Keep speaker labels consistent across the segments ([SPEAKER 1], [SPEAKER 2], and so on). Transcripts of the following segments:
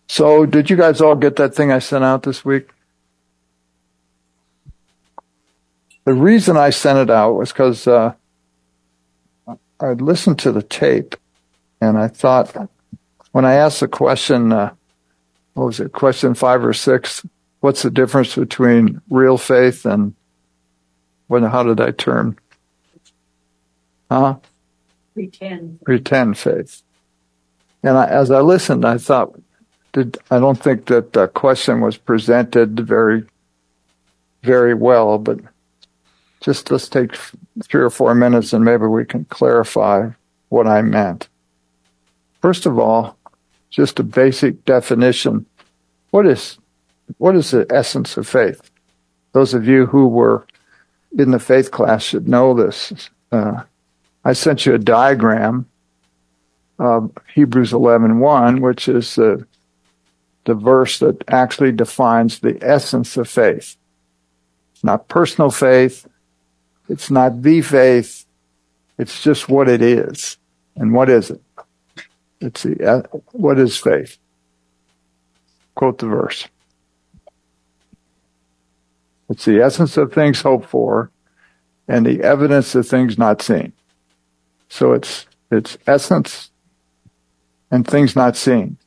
[SPEAKER 1] So, did you guys all get that thing I sent out this week? The reason I sent it out was because I listened to the tape, and I thought, when I asked the question, what was it, question 5 or 6, what's the difference between real faith and, how did I term? Pretend faith. And as I listened, I thought, I don't think that the question was presented very, very well, but just let's take 3 or 4 minutes and maybe we can clarify what I meant. First of all, just a basic definition. What is the essence of faith? Those of you who were in the faith class should know this. I sent you a diagram of Hebrews 11:1, which is the verse that actually defines the essence of faith. It's not personal faith. It's not the faith. It's just what it is. And what is it? What is faith? Quote the verse. It's the essence of things hoped for and the evidence of things not seen. So it's essence and things not seen.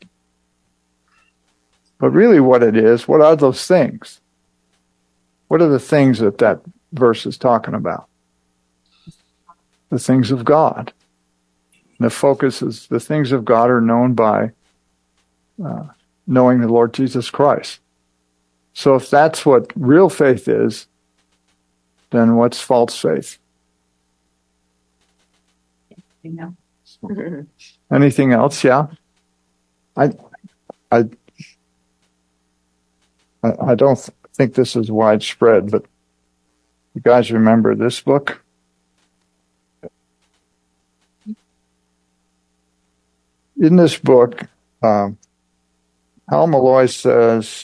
[SPEAKER 1] But really what it is, what are those things? What are the things that verse is talking about? The things of God. And the focus is the things of God are known by knowing the Lord Jesus Christ. So if that's what real faith is, then what's false faith? Anything else? Yeah. I don't think this is widespread, but you guys remember this book? In this book, Hal Malloy says,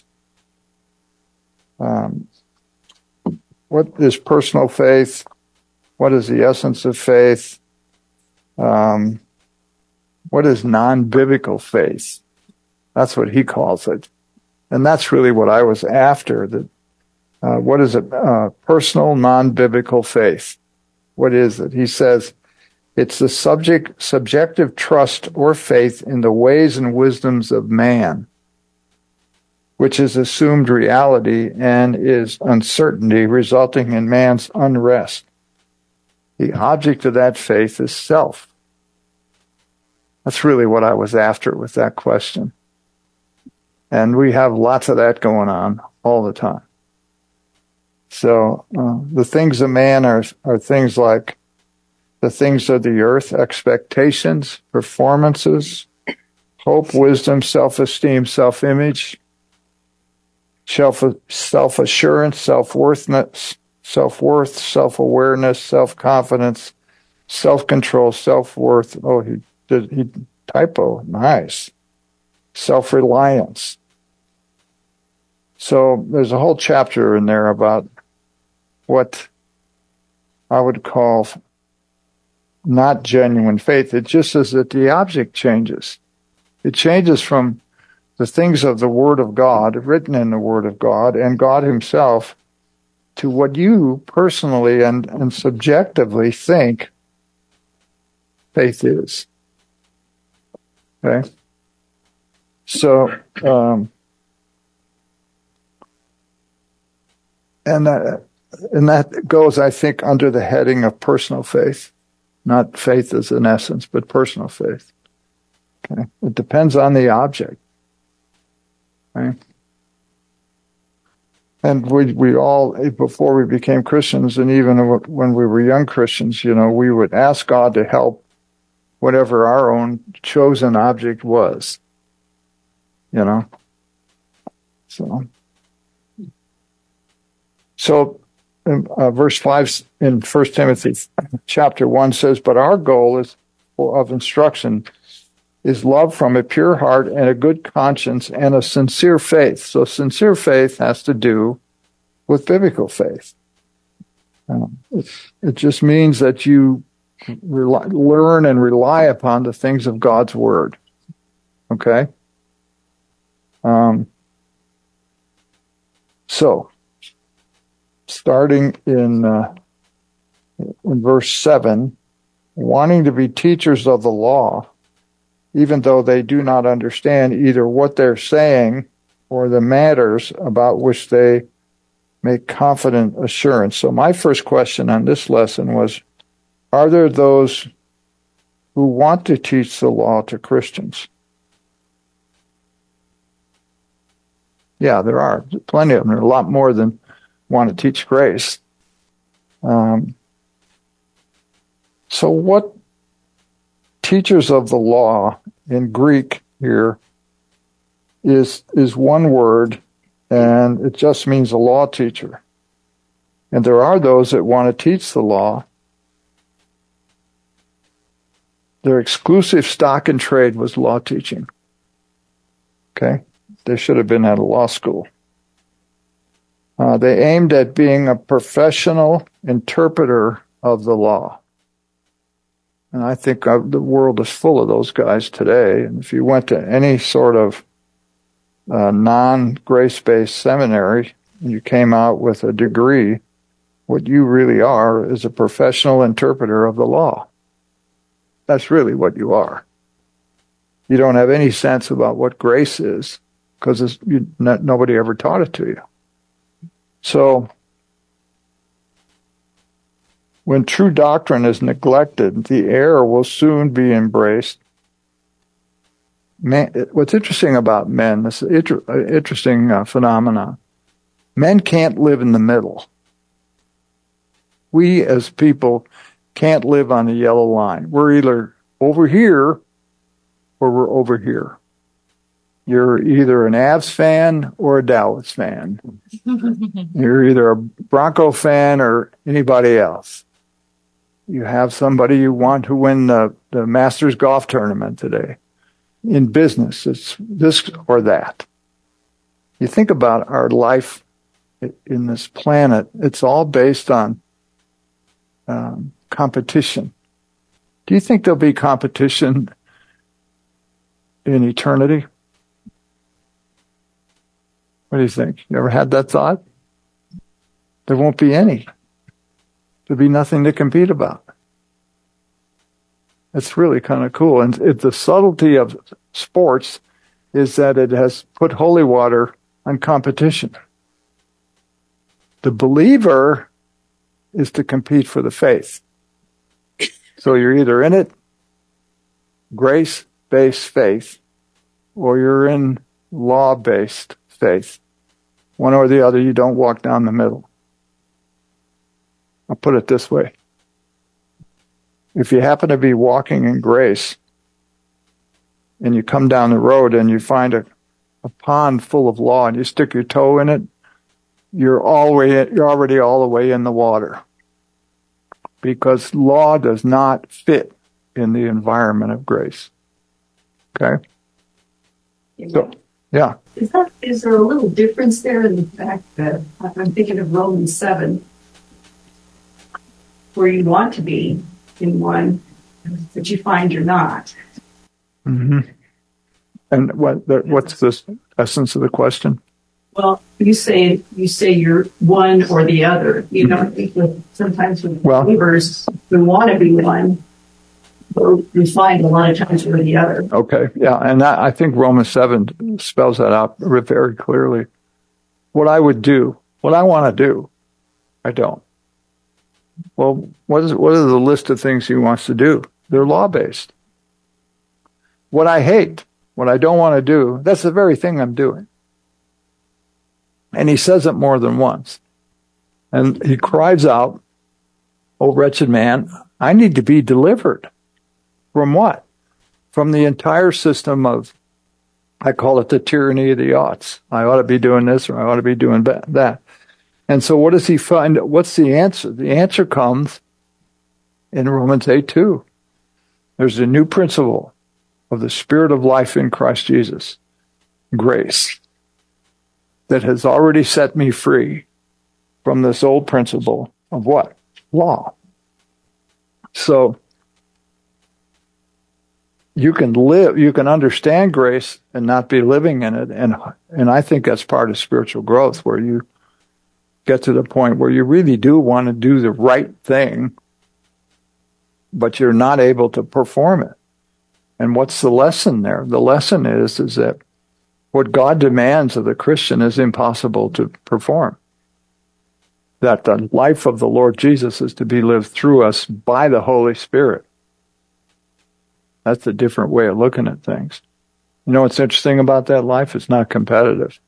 [SPEAKER 1] what is personal faith? What is the essence of faith? What is non-biblical faith? That's what he calls it. And that's really what I was after. What is it? Personal, non-biblical faith. What is it? He says, it's the subjective trust or faith in the ways and wisdoms of man, which is assumed reality and is uncertainty resulting in man's unrest. The object of that faith is self. That's really what I was after with that question. And we have lots of that going on all the time. So the things of man are things like the things of the earth, expectations, performances, hope, wisdom, self-esteem, self-image, self-assurance, self-worth, self-awareness, self-confidence, self-control, self-worth. Oh, he typo. Nice. Self-reliance. So there's a whole chapter in there about what I would call not genuine faith. It just says that the object changes. It changes from the things of the Word of God, written in the Word of God, and God Himself, to what you personally and subjectively think faith is. Okay? So, and that goes, I think, under the heading of personal faith. Not faith as an essence, but personal faith. Okay? It depends on the object. Okay? And we all, before we became Christians, and even when we were young Christians, we would ask God to help whatever our own chosen object was. So verse 5 in 1 Timothy chapter 1 says, but our goal of instruction is love from a pure heart and a good conscience and a sincere faith. So sincere faith has to do with biblical faith. It just means that you learn and rely upon the things of God's Word. Okay? So, starting in verse 7, wanting to be teachers of the law, even though they do not understand either what they're saying or the matters about which they make confident assurance. So my first question on this lesson was, are there those who want to teach the law to Christians? Yeah, there are plenty of them. There are a lot more than want to teach grace. So what teachers of the law in Greek here is one word, and it just means a law teacher. And there are those that want to teach the law. Their exclusive stock and trade was law teaching. Okay? They should have been at a law school. They aimed at being a professional interpreter of the law. And I think the world is full of those guys today. And if you went to any sort of non-grace-based seminary and you came out with a degree, what you really are is a professional interpreter of the law. That's really what you are. You don't have any sense about what grace is because nobody ever taught it to you. So, when true doctrine is neglected, the error will soon be embraced. What's interesting about men, this is an interesting phenomenon. Men can't live in the middle. We as people can't live on the yellow line. We're either over here or we're over here. You're either an Avs fan or a Dallas fan. You're either a Bronco fan or anybody else. You have somebody you want to win the Masters golf tournament today. In business, it's this or that. You think about our life in this planet, it's all based on competition. Do you think there'll be competition in eternity? What do you think? You ever had that thought? There won't be any. There'll be nothing to compete about. It's really kind of cool. And the subtlety of sports is that it has put holy water on competition. The believer is to compete for the faith. So you're either in it, grace-based faith, or you're in law-based faith. One or the other, you don't walk down the middle. I'll put it this way. If you happen to be walking in grace and you come down the road and you find a pond full of law and you stick your toe in it, you're already all the way in the water. Because law does not fit in the environment of grace. Okay? So, yeah.
[SPEAKER 2] Is there a little difference there in the fact that I'm thinking of Romans 7, where you want to be in one, but you find you're not?
[SPEAKER 1] Mm-hmm. And what's the essence of the question?
[SPEAKER 2] Well, you say you're one or the other. You know, I think sometimes with believers, we want to be one, but we find a lot of times we're the other.
[SPEAKER 1] Okay, yeah, and I think Romans 7 spells that out very clearly. What I would do, what I want to do, I don't. Well, what are the list of things he wants to do? They're law-based. What I hate, what I don't want to do, that's the very thing I'm doing. And he says it more than once. And he cries out, "Oh, wretched man, I need to be delivered." From what? From the entire system of, I call it the tyranny of the oughts. I ought to be doing this or I ought to be doing that. And so what does he find? What's the answer? The answer comes in Romans 8:2. There's a new principle of the Spirit of life in Christ Jesus. Grace. That has already set me free from this old principle of what? Law. So, you can understand grace and not be living in it. And I think that's part of spiritual growth, where you get to the point where you really do want to do the right thing, but you're not able to perform it. And what's the lesson there? The lesson is that what God demands of the Christian is impossible to perform. That the life of the Lord Jesus is to be lived through us by the Holy Spirit. That's a different way of looking at things. You know what's interesting about that life? It's not competitive.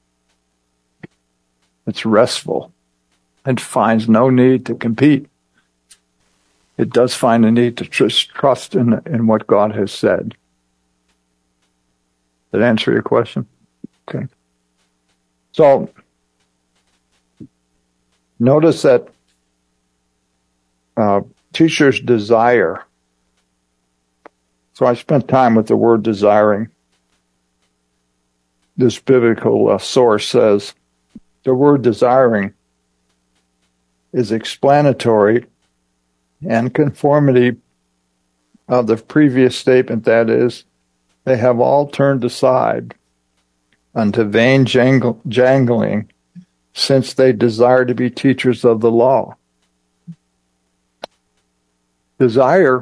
[SPEAKER 1] It's restful. It finds no need to compete. It does find a need to trust in what God has said. Did that answer your question? Okay. So, notice that teachers desire. So I spent time with the word desiring. This biblical source says the word desiring is explanatory and conformity of the previous statement, that is, they have all turned aside unto vain jangling, since they desire to be teachers of the law. Desire,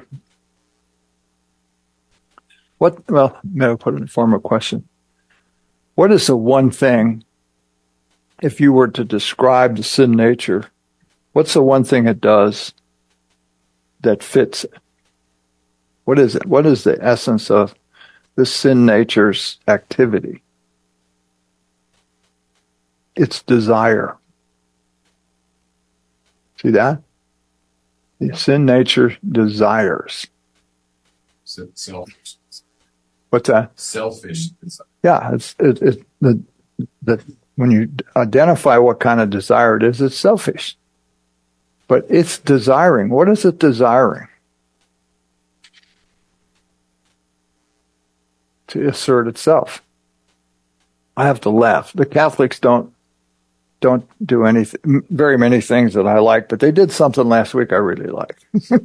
[SPEAKER 1] maybe I'll put it in the form of a question. What is the one thing, if you were to describe the sin nature, what's the one thing it does that fits it? What is it? What is the essence of this sin nature's activity? It's desire. See that? The sin nature desires.
[SPEAKER 3] Selfish.
[SPEAKER 1] What's that?
[SPEAKER 3] Selfish desire.
[SPEAKER 1] Yeah, it's when you identify what kind of desire it is, it's selfish. But it's desiring. What is it desiring? To assert itself. I have to laugh. The Catholics don't do anything, very many things that I like, but they did something last week I really liked.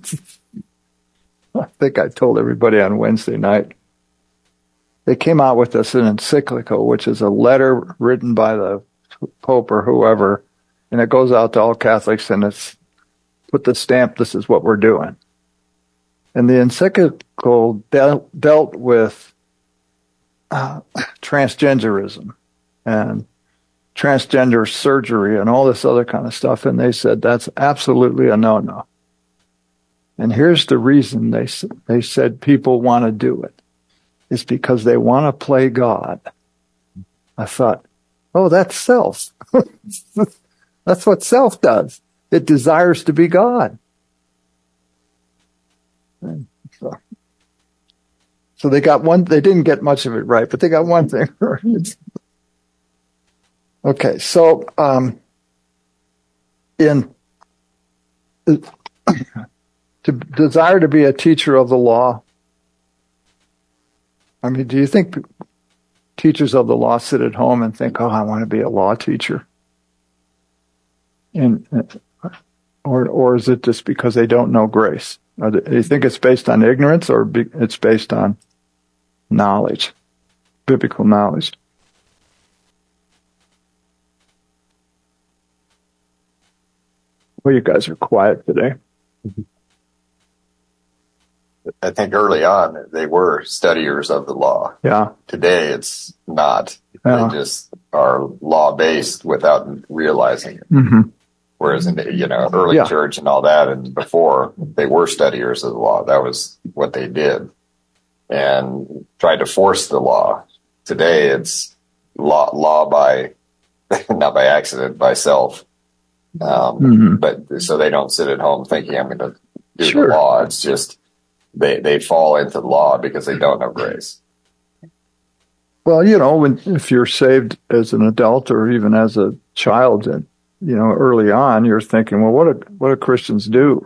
[SPEAKER 1] I think I told everybody on Wednesday night. They came out with this an encyclical, which is a letter written by the Pope or whoever, and it goes out to all Catholics, and it's put the stamp, this is what we're doing. And the encyclical dealt with transgenderism and transgender surgery and all this other kind of stuff, and they said that's absolutely a no-no. And here's the reason they said people want to do it. It's because they want to play God. I thought, oh, that's self. That's what self does. It desires to be God. So they got one, they didn't get much of it right, but they got one thing right. Okay, so to desire to be a teacher of the law, I mean, do you think teachers of the law sit at home and think, oh, I want to be a law teacher? Or is it just because they don't know grace? Do you think it's based on ignorance, or it's based on knowledge, biblical knowledge? Well, you guys are quiet today.
[SPEAKER 4] I think early on they were studiers of the law.
[SPEAKER 1] Yeah.
[SPEAKER 4] Today it's not.
[SPEAKER 1] Yeah.
[SPEAKER 4] They just are law-based without realizing it.
[SPEAKER 1] Mm-hmm.
[SPEAKER 4] Whereas in the, early church and all that and before, they were studiers of the law. That was what they did. And tried to force the law. Today it's law by, not by accident, by self. But so they don't sit at home thinking I'm going to do the law. It's just they fall into the law because they don't know grace.
[SPEAKER 1] Well, if you're saved as an adult or even as a child, and early on, you're thinking, well, what do Christians do?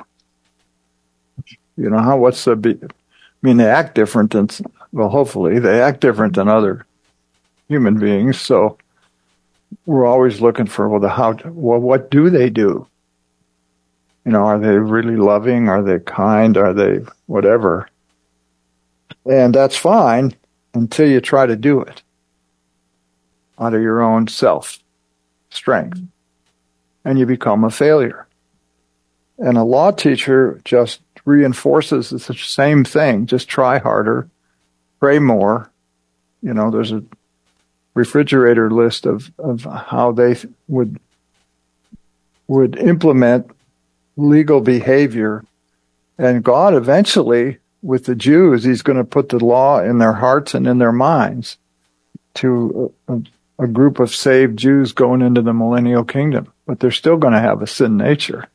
[SPEAKER 1] They act different than, well, hopefully they act different than other human beings. So we're always looking for, what do they do? Are they really loving? Are they kind? Are they whatever? And that's fine until you try to do it out of your own self-strength. And you become a failure. And a law teacher just reinforces the same thing. Just try harder, pray more. You know, there's a refrigerator list of how they would implement legal behavior. And God eventually, with the Jews, he's going to put the law in their hearts and in their minds to a group of saved Jews going into the millennial kingdom. But they're still going to have a sin nature.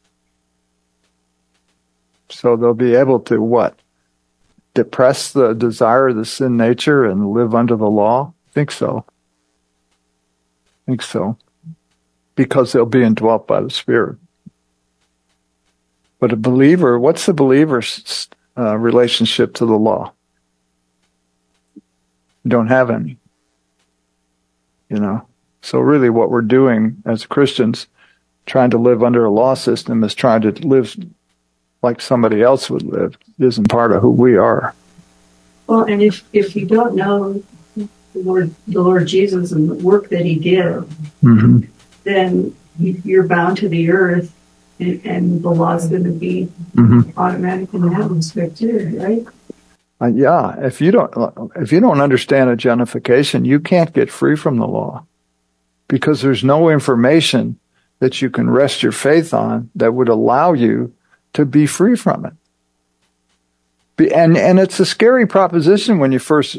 [SPEAKER 1] So they'll be able to what? Depress the desire of the sin nature and live under the law? I think so. Because they'll be indwelt by the Spirit. But a believer, what's the believer's relationship to the law? You don't have any. You know? So really what we're doing as Christians, trying to live under a law system, is trying to live like somebody else would live. It isn't part of who we are.
[SPEAKER 2] Well, and if you don't know the Lord Jesus and the work that he did, then you're bound to the earth, and the law's going to be automatic in the heavens too, right?
[SPEAKER 1] Yeah. If you don't understand identification, you can't get free from the law, because there's no information that you can rest your faith on that would allow you to be free from it. And it's a scary proposition when you first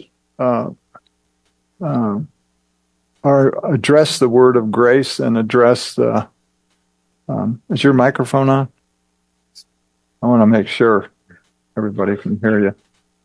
[SPEAKER 1] address the word of grace and address the. Is your microphone on? I want to make sure everybody can hear you.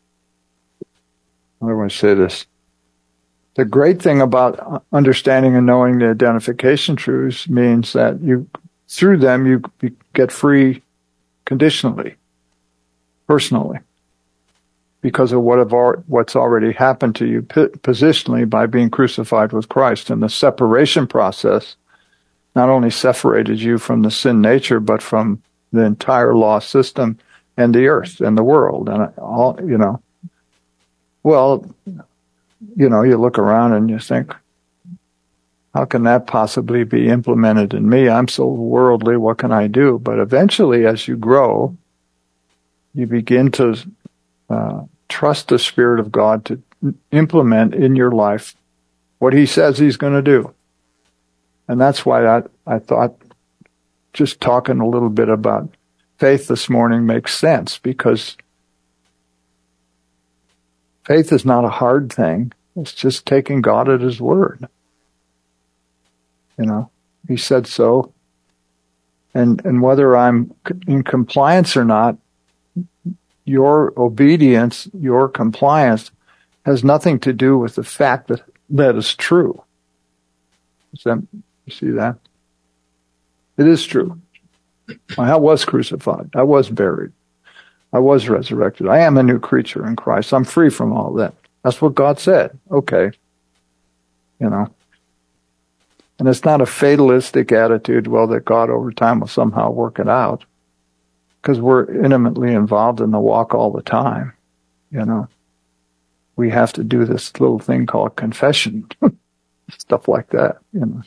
[SPEAKER 1] I want to say this. The great thing about understanding and knowing the identification truths means that through them you get free conditionally, personally, because of what's already happened to you positionally by being crucified with Christ. And the separation process not only separated you from the sin nature, but from the entire law system and the earth and the world and all, you know. Well, you know, you look around and you think, how can that possibly be implemented in me? I'm so worldly, what can I do? But eventually, as you grow, you begin to trust the Spirit of God to implement in your life what he says he's going to do. And that's why I thought just talking a little bit about faith this morning makes sense, because faith is not a hard thing. It's just taking God at his word. You know, he said so. And whether I'm in compliance or not, your obedience, your compliance has nothing to do with the fact that that is true. You see that? It is true. I was crucified. I was buried. I was resurrected. I am a new creature in Christ. I'm free from all that. That's what God said. Okay. You know. And it's not a fatalistic attitude, well, that God over time will somehow work it out. Because we're intimately involved in the walk all the time. You know. We have to do this little thing called confession. Stuff like that, you know.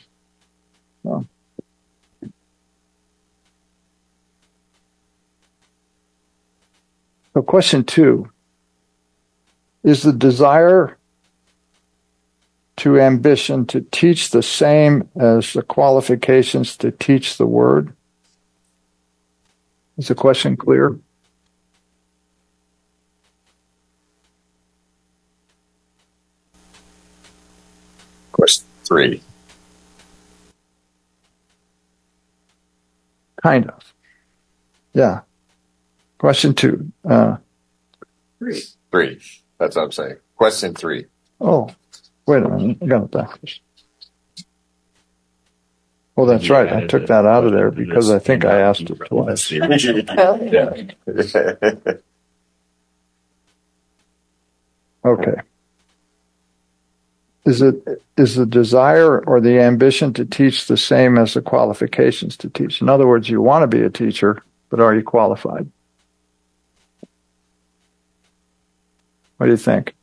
[SPEAKER 1] So question 2, is the desire to ambition to teach the same as the qualifications to teach the word? Is the question clear?
[SPEAKER 4] Question 3.
[SPEAKER 1] Kind of. Yeah. Question 2.
[SPEAKER 4] 3. That's what I'm saying. Question 3.
[SPEAKER 1] Oh, wait a minute. I got it backwards. Oh, that's right. I took that out of there because I think I asked it twice. Okay. Is the desire or the ambition to teach the same as the qualifications to teach? In other words, you want to be a teacher, but are you qualified? What do you think?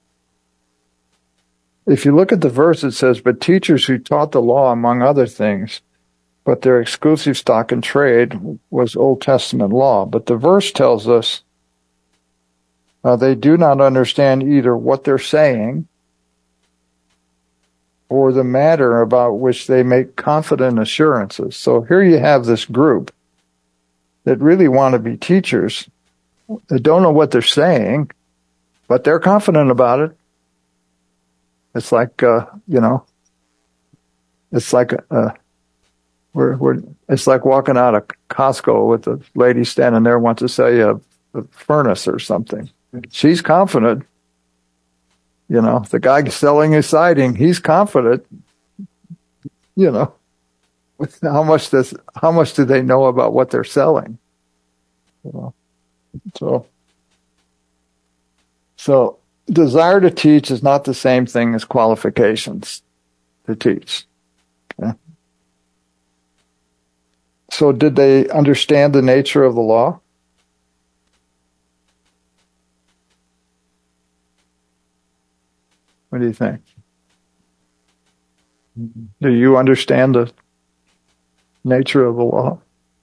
[SPEAKER 1] If you look at the verse, it says, but teachers who taught the law, among other things, but their exclusive stock in trade was Old Testament law. But the verse tells us they do not understand either what they're saying or the matter about which they make confident assurances. So here you have this group that really want to be teachers, that don't know what they're saying, but they're confident about it. It's like, it's like it's like walking out of Costco with a lady standing there wants to sell you a furnace or something. She's confident. The guy selling his siding, he's confident. How much do they know about what they're selling? So desire to teach is not the same thing as qualifications to teach. Okay? So did they understand the nature of the law? What do you think? Do you understand the nature of the law?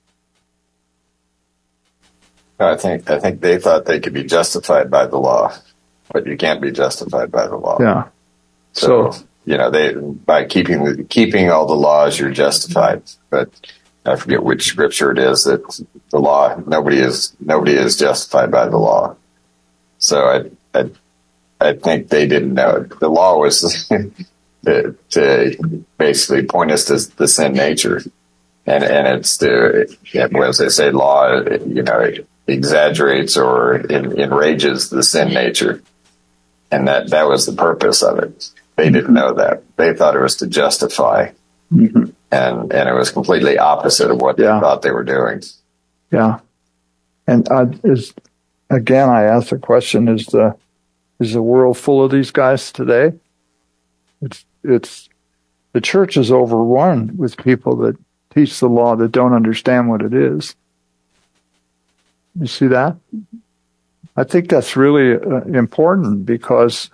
[SPEAKER 4] I think they thought they could be justified by the law, but you can't be justified by the law.
[SPEAKER 1] Yeah.
[SPEAKER 4] So they by keeping all the laws, you're justified. But I forget which scripture it is that the law nobody is justified by the law. So I think they didn't know it. The law was to basically point us to the sin nature, and it's as they say, law exaggerates or enrages the sin nature, and that was the purpose of it. They didn't know that. They thought it was to justify, and it was completely opposite of what they thought they were doing.
[SPEAKER 1] Yeah, and I ask the question: Is the world full of these guys today? It's the church is overrun with people that teach the law that don't understand what it is. You see that? I think that's really important because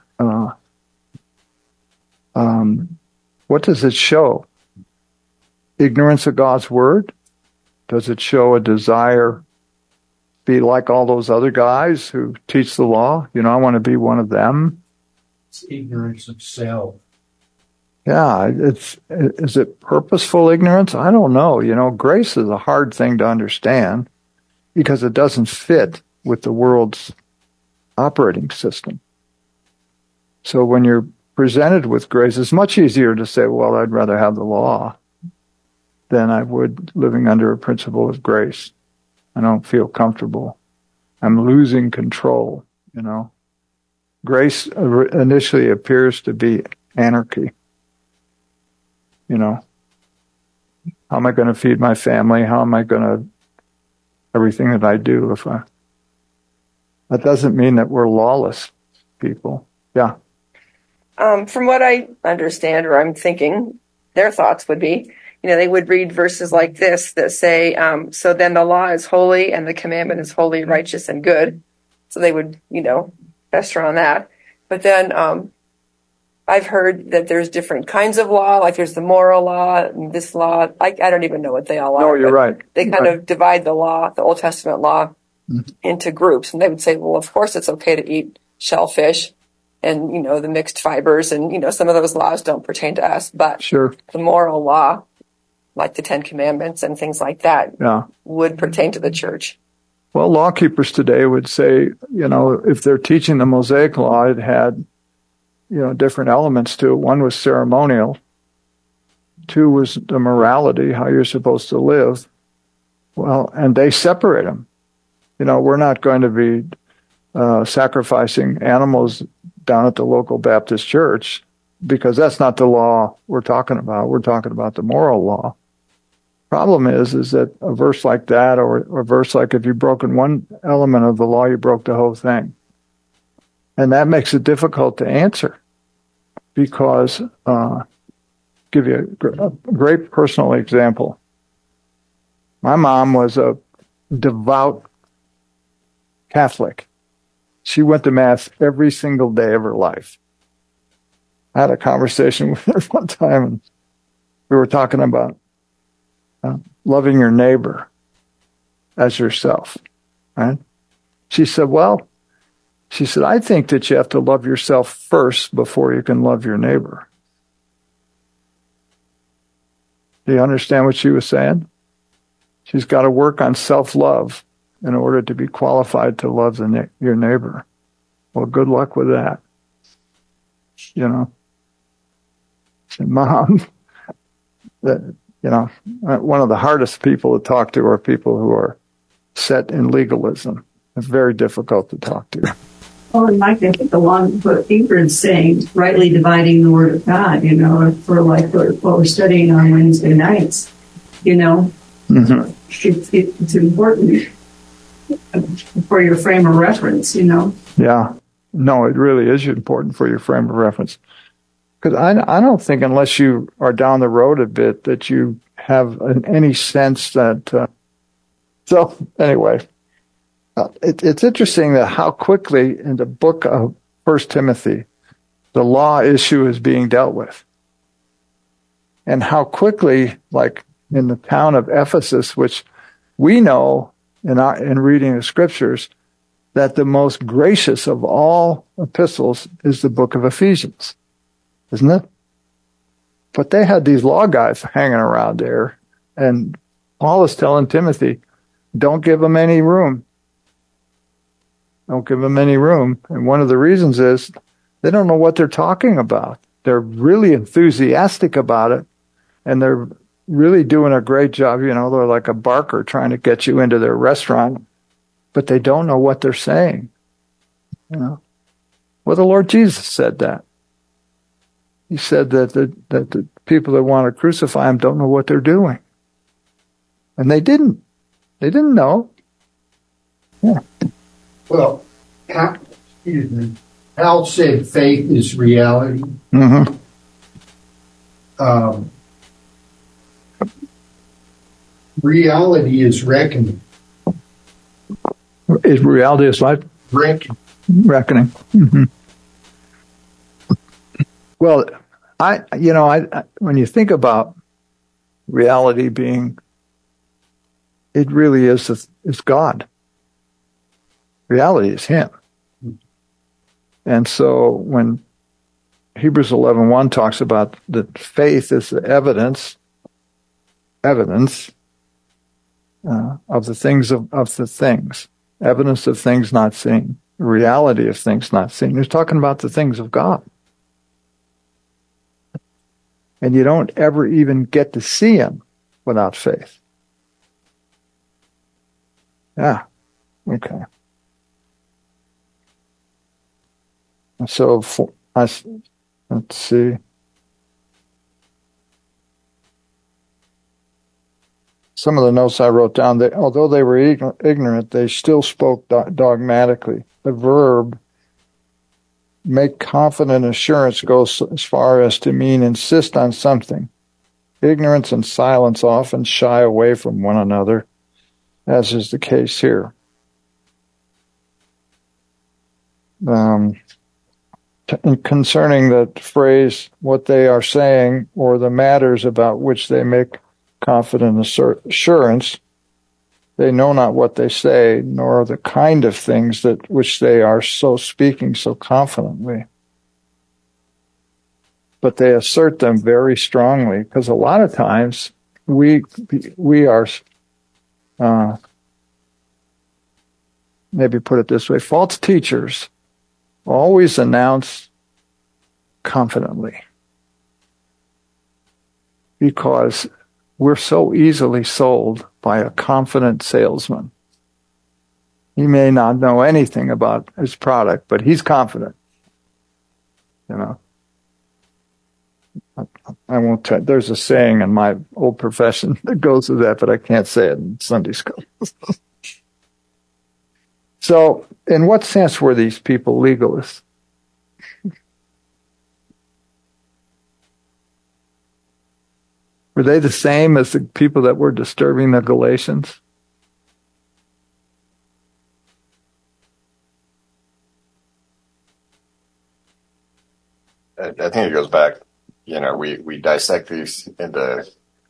[SPEAKER 1] what does it show? Ignorance of God's word? Does it show a desire to be like all those other guys who teach the law? I want to be one of them.
[SPEAKER 3] It's ignorance of self.
[SPEAKER 1] Yeah, is it purposeful ignorance? I don't know. Grace is a hard thing to understand because it doesn't fit with the world's operating system. So when you're presented with grace, it's much easier to say, well, I'd rather have the law than I would living under a principle of grace. I don't feel comfortable. I'm losing control, Grace initially appears to be anarchy. How am I going to feed my family? How am I going to everything that I do? That doesn't mean that we're lawless people. Yeah.
[SPEAKER 5] From what I understand, or I'm thinking, their thoughts would be, they would read verses like this that say, so then the law is holy and the commandment is holy, righteous, and good. So they would, fester on that. But then I've heard that there's different kinds of law, like there's the moral law and this law. I don't even know what they all are.
[SPEAKER 1] No, you're right.
[SPEAKER 5] They kind of divide the law, the Old Testament law, into groups. And they would say, well, of course it's okay to eat shellfish and, the mixed fibers. And, some of those laws don't pertain to us. But
[SPEAKER 1] sure,
[SPEAKER 5] the moral law, like the Ten Commandments and things like that, would pertain to the church.
[SPEAKER 1] Well, lawkeepers today would say, if they're teaching the Mosaic Law, it had, different elements to it. One was ceremonial. Two was the morality, how you're supposed to live. Well, and they separate them. We're not going to be sacrificing animals down at the local Baptist church because that's not the law we're talking about. We're talking about the moral law. Problem is that a verse like that, or a verse like if you've broken one element of the law, you broke the whole thing. And that makes it difficult to answer because, give you a great personal example. My mom was a devout Catholic. She went to Mass every single day of her life. I had a conversation with her one time, and we were talking about loving your neighbor as yourself, right? She said, I think that you have to love yourself first before you can love your neighbor. Do you understand what she was saying? She's got to work on self-love in order to be qualified to love your neighbor. Well, good luck with that. You know, Mom, one of the hardest people to talk to are people who are set in legalism. It's very difficult to talk to.
[SPEAKER 2] Well, and Mike, I think along what Ingrid's saying, rightly dividing the Word of God, for like what we're studying on Wednesday nights,
[SPEAKER 1] Mm-hmm.
[SPEAKER 2] It's important for your frame of reference,
[SPEAKER 1] Yeah. No, it really is important for your frame of reference. Because I don't think unless you are down the road a bit that you have any sense that... So, anyway, it's interesting that how quickly in the book of 1 Timothy, the law issue is being dealt with. And how quickly, like in the town of Ephesus, which we know in reading the scriptures, that the most gracious of all epistles is the book of Ephesians, isn't it? But they had these law guys hanging around there, and Paul is telling Timothy, don't give them any room. Don't give them any room. And one of the reasons is they don't know what they're talking about. They're really enthusiastic about it, and they're really doing a great job. They're like a barker trying to get you into their restaurant, but they don't know what they're saying. Well, the Lord Jesus said that. He said that the people that want to crucify him don't know what they're doing. And they didn't. They didn't know. Yeah.
[SPEAKER 3] Well, Hal said faith is reality.
[SPEAKER 1] Mm-hmm.
[SPEAKER 3] Reality is reckoning.
[SPEAKER 1] Reality is what?
[SPEAKER 3] Reckoning.
[SPEAKER 1] Mm-hmm. Well, I when you think about reality being, it really is God. Reality is Him. And so when Hebrews 11:1 talks about that faith is the evidence of the things of the things, evidence of things not seen, reality of things not seen. He's talking about the things of God. And you don't ever even get to see Him without faith. Yeah. Okay. So, let's see. Some of the notes I wrote down, although they were ignorant, they still spoke dogmatically. The verb make confident assurance goes as far as to mean insist on something. Ignorance and silence often shy away from one another, as is the case here. Concerning the phrase, what they are saying, or the matters about which they make confident assurance, they know not what they say, nor the kind of things which they are so speaking so confidently. But they assert them very strongly, because a lot of times we are, maybe put it this way, false teachers always announce confidently, because we're so easily sold by a confident salesman. He may not know anything about his product, but he's confident. I won't tell. There's a saying in my old profession that goes with that, but I can't say it in Sunday school. So, in what sense were these people legalists? Were they the same as the people that were disturbing the Galatians?
[SPEAKER 4] I think it goes back, we dissect these into,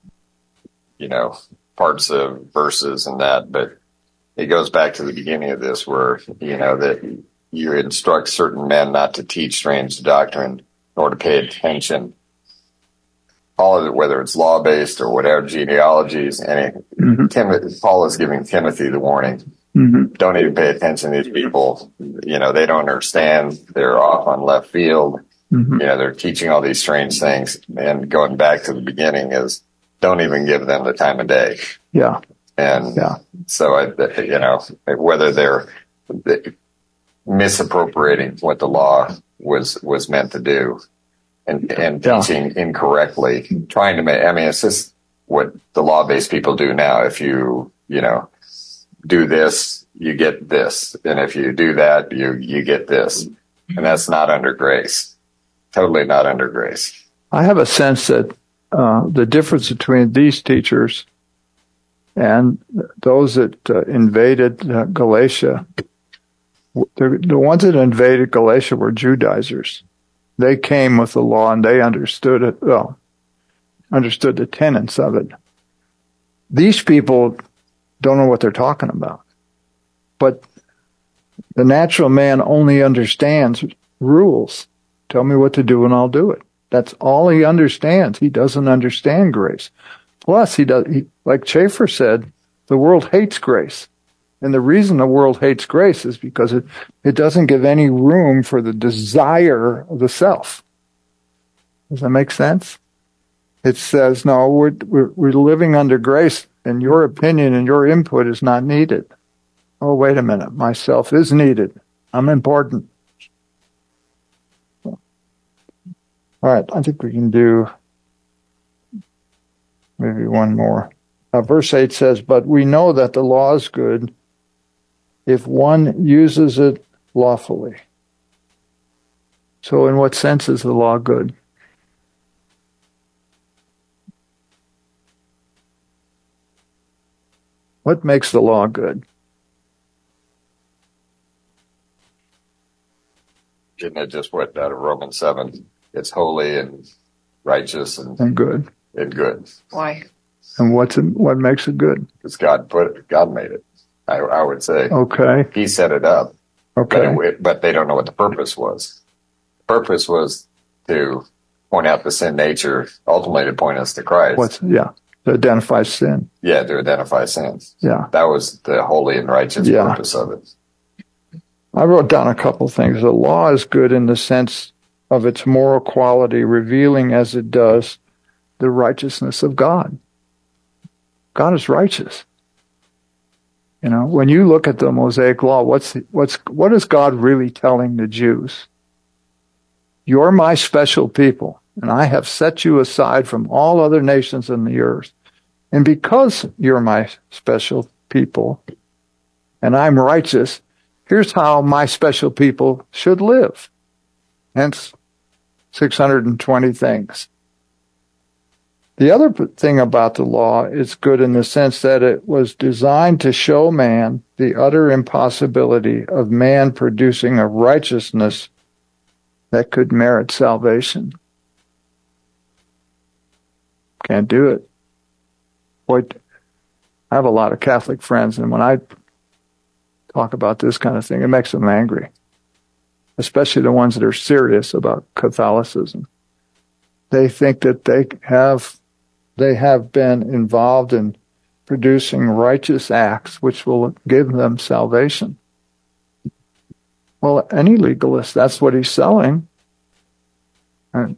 [SPEAKER 4] parts of verses and that, but it goes back to the beginning of this where, that you instruct certain men not to teach strange doctrine nor to pay attention. All of it, whether it's law-based or whatever, genealogies, Paul is giving Timothy the warning. Don't even pay attention to these people. They don't understand. They're off on left field. They're teaching all these strange things. And going back to the beginning is don't even give them the time of day.
[SPEAKER 1] Yeah.
[SPEAKER 4] And so, whether they're misappropriating what the law was meant to do and teaching incorrectly, trying to make, it's just what the law-based people do now. If you, do this, you get this. And if you do that, you get this. And that's not under grace. Totally not under grace.
[SPEAKER 1] I have a sense that the difference between these teachers and those that invaded Galatia, the ones that invaded Galatia were Judaizers. They came with the law and they understood it, understood the tenets of it. These people don't know what they're talking about. But the natural man only understands rules. Tell me what to do and I'll do it. That's all he understands. He doesn't understand grace. Plus, like Schaeffer said, the world hates grace. And the reason the world hates grace is because it doesn't give any room for the desire of the self. Does that make sense? It says, no, we're living under grace, and your opinion and your input is not needed. Oh, wait a minute. Myself is needed. I'm important. All right, I think we can do maybe one more. Verse 8 says, but we know that the law is good if one uses it lawfully. So in what sense is the law good? What makes the law good?
[SPEAKER 4] Isn't it just what out of Romans 7? It's holy and righteous and
[SPEAKER 1] good.
[SPEAKER 4] And good.
[SPEAKER 5] Why?
[SPEAKER 1] And what makes it good?
[SPEAKER 4] Because God made it. I would say.
[SPEAKER 1] Okay.
[SPEAKER 4] He set it up.
[SPEAKER 1] Okay.
[SPEAKER 4] But they don't know what the purpose was. The purpose was to point out the sin nature, ultimately to point us to Christ.
[SPEAKER 1] To identify sin.
[SPEAKER 4] Yeah, to identify sins.
[SPEAKER 1] Yeah.
[SPEAKER 4] That was the holy and righteous purpose of it.
[SPEAKER 1] I wrote down a couple things. The law is good in the sense of its moral quality, revealing as it does the righteousness of God. God is righteous. When you look at the Mosaic Law, what is God really telling the Jews? You're my special people, and I have set you aside from all other nations in the earth. And because you're my special people, and I'm righteous, here's how my special people should live. Hence, 620 things. The other thing about the law is good in the sense that it was designed to show man the utter impossibility of man producing a righteousness that could merit salvation. Can't do it. Boy, I have a lot of Catholic friends, and when I talk about this kind of thing, it makes them angry, especially the ones that are serious about Catholicism. They think that they have been involved in producing righteous acts which will give them salvation. Well, any legalist, that's what he's selling. Okay.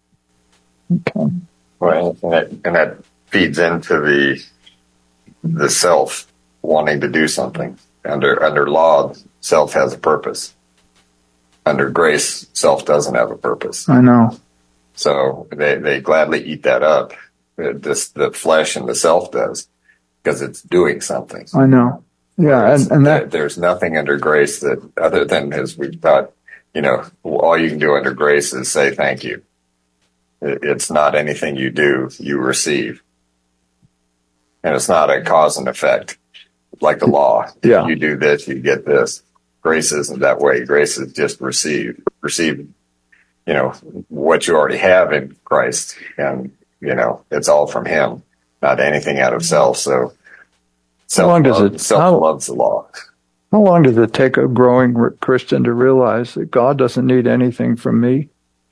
[SPEAKER 4] Well, and that feeds into the self wanting to do something. Under law, self has a purpose. Under grace, self doesn't have a purpose.
[SPEAKER 1] I know.
[SPEAKER 4] So they gladly eat that up. The flesh and the self does, because it's doing something.
[SPEAKER 1] I know. Yeah, and that
[SPEAKER 4] there's nothing under grace that, other than, as we've taught, all you can do under grace is say thank you. It's not anything you do, you receive. And it's not a cause and effect like the law.
[SPEAKER 1] Yeah.
[SPEAKER 4] You do this, you get this. Grace isn't that way. Grace is just receive. what you already have in Christ, and it's all from Him, not anything out of self. So self loves the law.
[SPEAKER 1] How long does it take a growing Christian to realize that God doesn't need anything from me?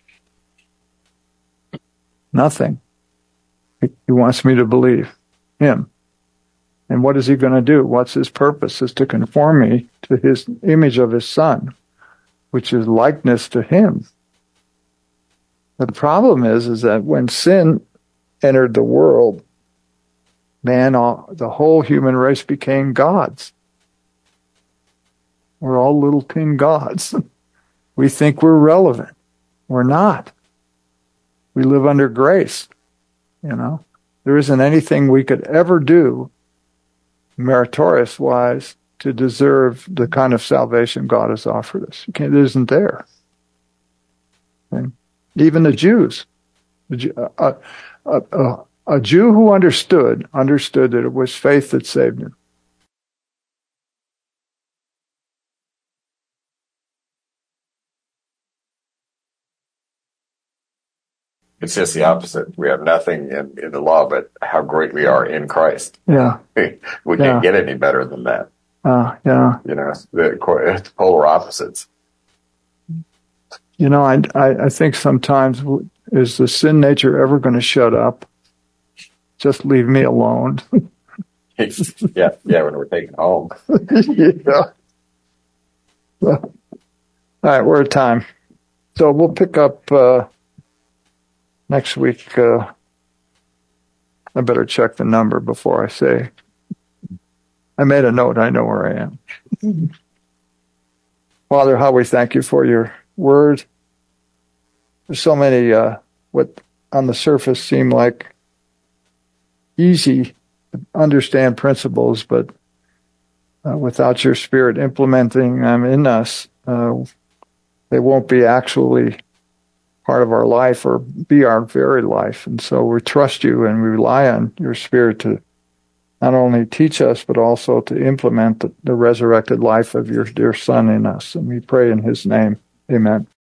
[SPEAKER 1] Nothing. He wants me to believe Him. And what is He going to do? What's His purpose? Is to conform me to His image of His Son, which is likeness to Him. The problem is that when sin entered the world, the whole human race became gods. We're all little tin gods. We think we're relevant. We're not. We live under grace. There isn't anything we could ever do meritorious-wise to deserve the kind of salvation God has offered us. It isn't there. Okay? Even the Jews. A Jew who understood that it was faith that saved him.
[SPEAKER 4] It's just the opposite. We have nothing in the law but how great we are in Christ.
[SPEAKER 1] Yeah.
[SPEAKER 4] We can't get any better than that.
[SPEAKER 1] Yeah.
[SPEAKER 4] The polar opposites.
[SPEAKER 1] I think sometimes, is the sin nature ever going to shut up? Just leave me alone.
[SPEAKER 4] Yeah, when we're taken home.
[SPEAKER 1] Yeah. All right, we're at time. So we'll pick up next week. I better check the number before I say. I made a note. I know where I am. Father, how we thank you for your word. There's so many what on the surface seem like easy to understand principles, but without your Spirit implementing them in us, they won't be actually part of our life or be our very life. And so we trust you and we rely on your Spirit to not only teach us, but also to implement the resurrected life of your dear Son in us. And we pray in His name. Amen.